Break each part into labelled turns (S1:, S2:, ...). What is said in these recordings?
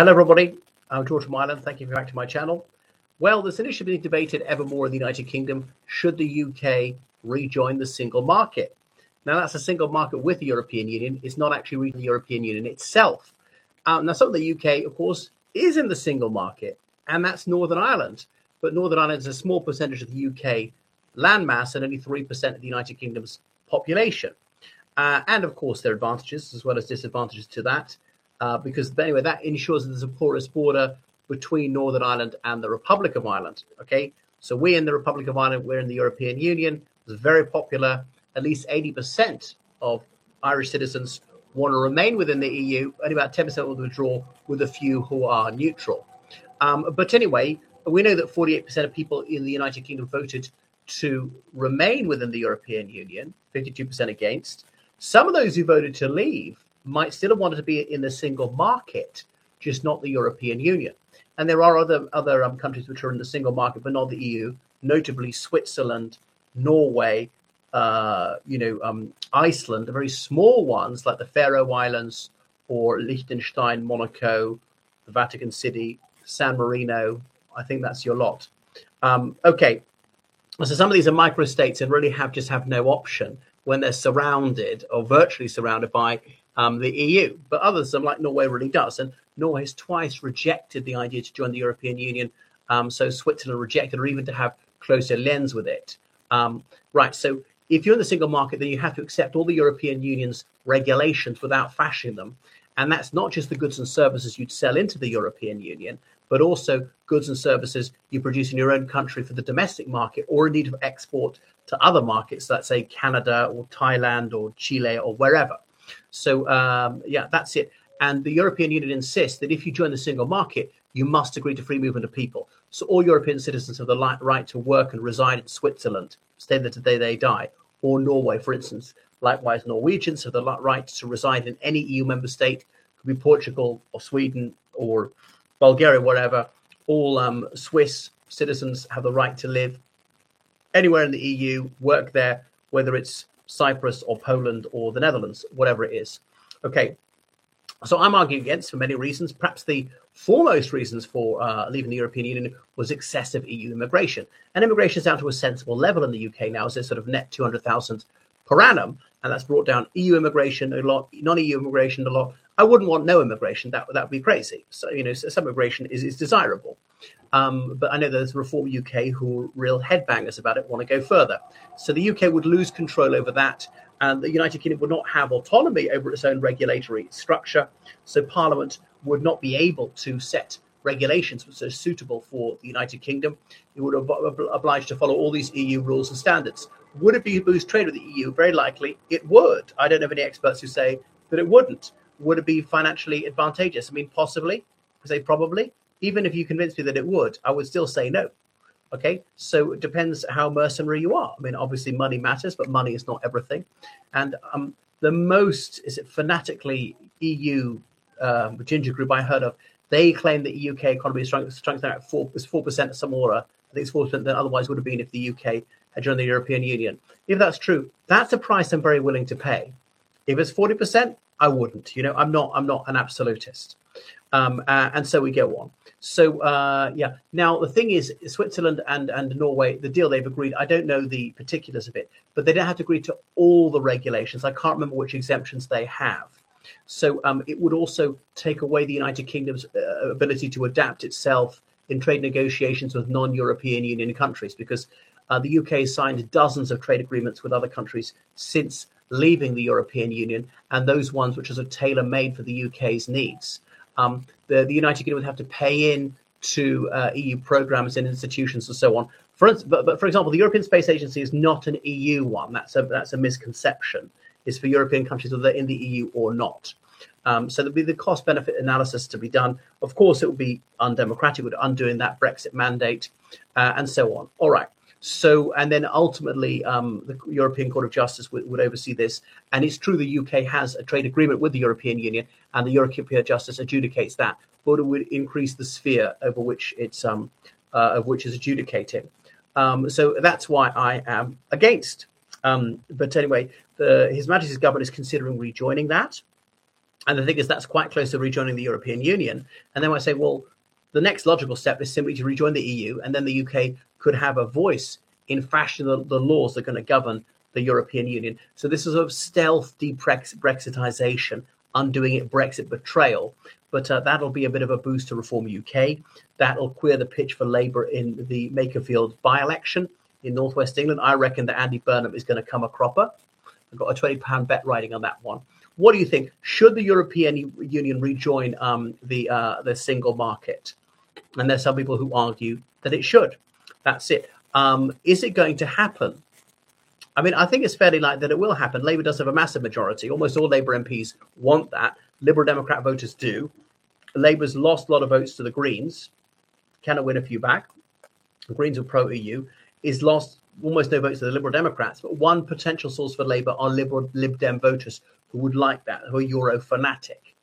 S1: Hello, everybody. I'm George from Ireland. Thank you for coming back to my channel. Well, there's an issue being debated ever more in the United Kingdom. Should the UK rejoin the single market? Now, that's a single market with the European Union. It's not actually the European Union itself. Now, some of the UK, of course, is in the single market, and that's Northern Ireland. But Northern Ireland is a small percentage of the UK landmass and only 3% of the United Kingdom's population. And, of course, there are advantages as well as disadvantages to that. Because anyway, that ensures that there's a porous border between Northern Ireland and the Republic of Ireland. Okay, so we in the Republic of Ireland, we're in the European Union. It's very popular. At least 80% of Irish citizens want to remain within the EU. Only about 10% will withdraw, with a few who are neutral. But anyway, we know that 48% of people in the United Kingdom voted to remain within the European Union, 52% against. Some of those who voted to leave might still have wanted to be in the single market, just not the European Union. And there are other countries which are in the single market, but not the EU, notably Switzerland, Norway, Iceland, the very small ones like the Faroe Islands or Liechtenstein, Monaco, the Vatican City, San Marino. I think that's your lot. Okay, so some of these are microstates and really have no option when they're surrounded or virtually surrounded by the EU, but others, like Norway, really does. And Norway has twice rejected the idea to join the European Union. So Switzerland rejected, or even to have closer lens with it. Right. So if you're in the single market, then you have to accept all the European Union's regulations without fashioning them. And that's not just the goods and services you'd sell into the European Union, but also goods and services you produce in your own country for the domestic market, or indeed for export to other markets, let's say Canada or Thailand or Chile or wherever. So, that's it. And the European Union insists that if you join the single market, you must agree to free movement of people. So all European citizens have the right to work and reside in Switzerland, stay there to the day they die, or Norway, for instance. Likewise, Norwegians have the right to reside in any EU member state. It could be Portugal or Sweden or Bulgaria, wherever. All Swiss citizens have the right to live anywhere in the EU, work there, whether it's Cyprus or Poland or the Netherlands, whatever it is. Okay, so I'm arguing against for many reasons. Perhaps the foremost reasons for leaving the European Union was excessive EU immigration. And immigration is down to a sensible level in the UK now, as a sort of net 200,000 per annum. And that's brought down EU immigration a lot, non-EU immigration a lot. I wouldn't want no immigration. That would be crazy. So, some immigration is desirable. But I know there's Reform UK who are real headbangers about it, want to go further. So the UK would lose control over that, and the United Kingdom would not have autonomy over its own regulatory structure. So Parliament would not be able to set regulations which are suitable for the United Kingdom. It would be obliged to follow all these EU rules and standards. Would it be boost trade with the EU? Very likely it would. I don't have any experts who say that it wouldn't. Would it be financially advantageous? I mean, possibly. I say probably. Even if you convince me that it would, I would still say no. Okay, so it depends how mercenary you are. I mean, obviously money matters, but money is not everything. And the most fanatically EU ginger group I heard of, they claim that the UK economy is shrunk at 4% some order. I think it's 4% than otherwise would have been if the UK had joined the European Union. If that's true, that's a price I'm very willing to pay. If it's 40%, I wouldn't. I'm not an absolutist. And so we go on. So, Now, the thing is, Switzerland and Norway, the deal they've agreed, I don't know the particulars of it, but they don't have to agree to all the regulations. I can't remember which exemptions they have. So it would also take away the United Kingdom's ability to adapt itself in trade negotiations with non-European Union countries, because the UK has signed dozens of trade agreements with other countries since leaving the European Union, and those ones which are tailor-made for the UK's needs. The United Kingdom would have to pay in to EU programs and institutions and so on. For example, the European Space Agency is not an EU one. That's a misconception. It's for European countries, whether they're in the EU or not. So there'll be the cost-benefit analysis to be done. Of course, it would be undemocratic, with undoing that Brexit mandate and so on. All right. So, and then ultimately, the European Court of Justice would oversee this. And it's true the UK has a trade agreement with the European Union, and the European Justice adjudicates that, but it would increase the sphere over which it's of which is adjudicating. So that's why I am against. But anyway, His Majesty's government is considering rejoining that. And the thing is, that's quite close to rejoining the European Union. And then I say, well, the next logical step is simply to rejoin the EU, and then the UK could have a voice in fashioning the laws that are going to govern the European Union. So this is a stealth de-Brexitization, undoing it, Brexit betrayal. But that'll be a bit of a boost to Reform UK. That'll clear the pitch for Labour in the Makerfield by-election in northwest England. I reckon that Andy Burnham is going to come a cropper. I've got a £20 bet riding on that one. What do you think? Should the European Union rejoin the single market? And there's some people who argue that it should. That's it. Is it going to happen? I mean, I think it's fairly likely that it will happen. Labour does have a massive majority. Almost all Labour MPs want that. Liberal Democrat voters do. Labour's lost a lot of votes to the Greens. Cannot win a few back. The Greens are pro-EU. Is lost almost no votes to the Liberal Democrats. But one potential source for Labour are Lib Dem voters who would like that, who are Euro fanatic.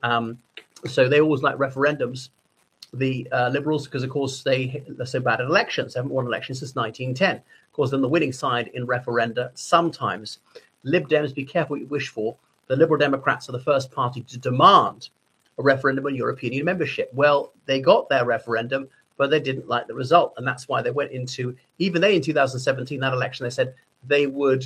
S1: So they always like referendums. The Liberals, because of course they're so bad at elections, they haven't won elections since 1910. Of course, they're on the winning side in referenda sometimes. Lib Dems, be careful what you wish for. The Liberal Democrats are the first party to demand a referendum on European Union membership. Well, they got their referendum, but they didn't like the result. And that's why they went into, even they in 2017, that election, they said they would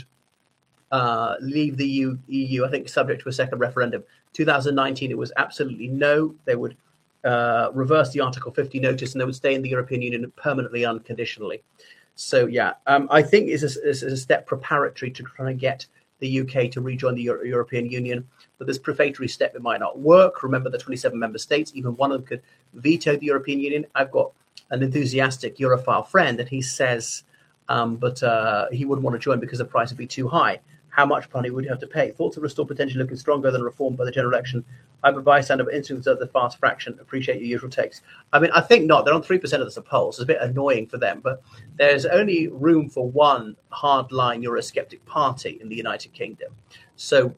S1: leave the EU, I think, subject to a second referendum. 2019, it was absolutely no. They would reverse the Article 50 notice and they would stay in the European Union permanently, unconditionally. So, yeah, I think it's a step preparatory to trying to get the UK to rejoin the European Union. But this prefatory step, it might not work. Remember, the 27 member states, even one of them could veto the European Union. I've got an enthusiastic Europhile friend, and he says but he wouldn't want to join because the price would be too high. How much money would you have to pay? Thoughts of Restore potentially looking stronger than Reform by the general election. I'm a bystander, but instincts of the fast fraction. Appreciate your usual takes. I mean, I think not. They're on 3% of the polls. It's a bit annoying for them, but there's only room for one hardline Eurosceptic party in the United Kingdom. So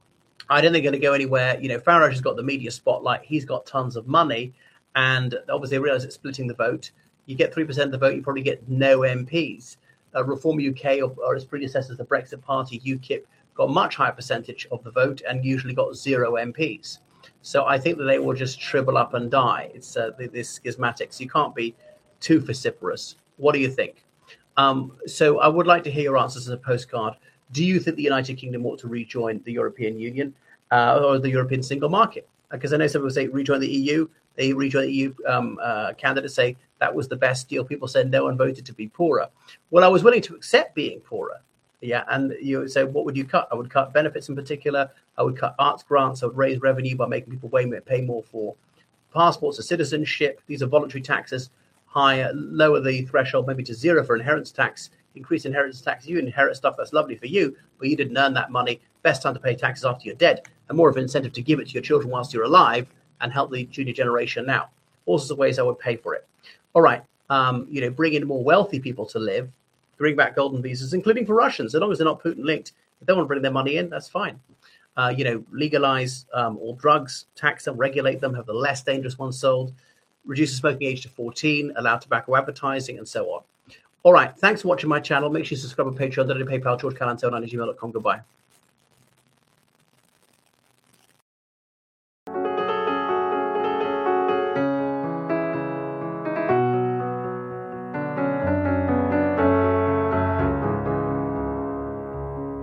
S1: I don't think they're going to go anywhere. You know, Farage has got the media spotlight. He's got tons of money. And obviously they realise it's splitting the vote. You get 3% of the vote, you probably get no MPs. Reform UK or its predecessors, the Brexit Party, UKIP, got a much higher percentage of the vote and usually got 0 MPs. So I think that they will just shrivel up and die. It's this schismatic. So you can't be too vociferous. What do you think? So I would like to hear your answers as a postcard. Do you think the United Kingdom ought to rejoin the European Union or the European single market? Because I know some people say rejoin the EU. They rejoin the EU candidates say that was the best deal. People said no one voted to be poorer. Well, I was willing to accept being poorer. Yeah, and you say, what would you cut? I would cut benefits in particular. I would cut arts grants. I would raise revenue by making people pay more for passports or citizenship. These are voluntary taxes. Lower the threshold maybe to 0 for inheritance tax. Increase inheritance tax. You inherit stuff that's lovely for you, but you didn't earn that money. Best time to pay taxes after you're dead, and more of an incentive to give it to your children whilst you're alive and help the junior generation now. All sorts of ways I would pay for it. All right, bring in more wealthy people to live, bring back golden visas, including for Russians, as long as they're not Putin linked. If they want to bring their money in, that's fine. Legalize all drugs, tax them, regulate them, have the less dangerous ones sold, reduce the smoking age to 14, allow tobacco advertising, and so on. All right, thanks for watching my channel. Make sure you subscribe on Patreon, donate to PayPal, georgecalanto@gmail.com. Goodbye.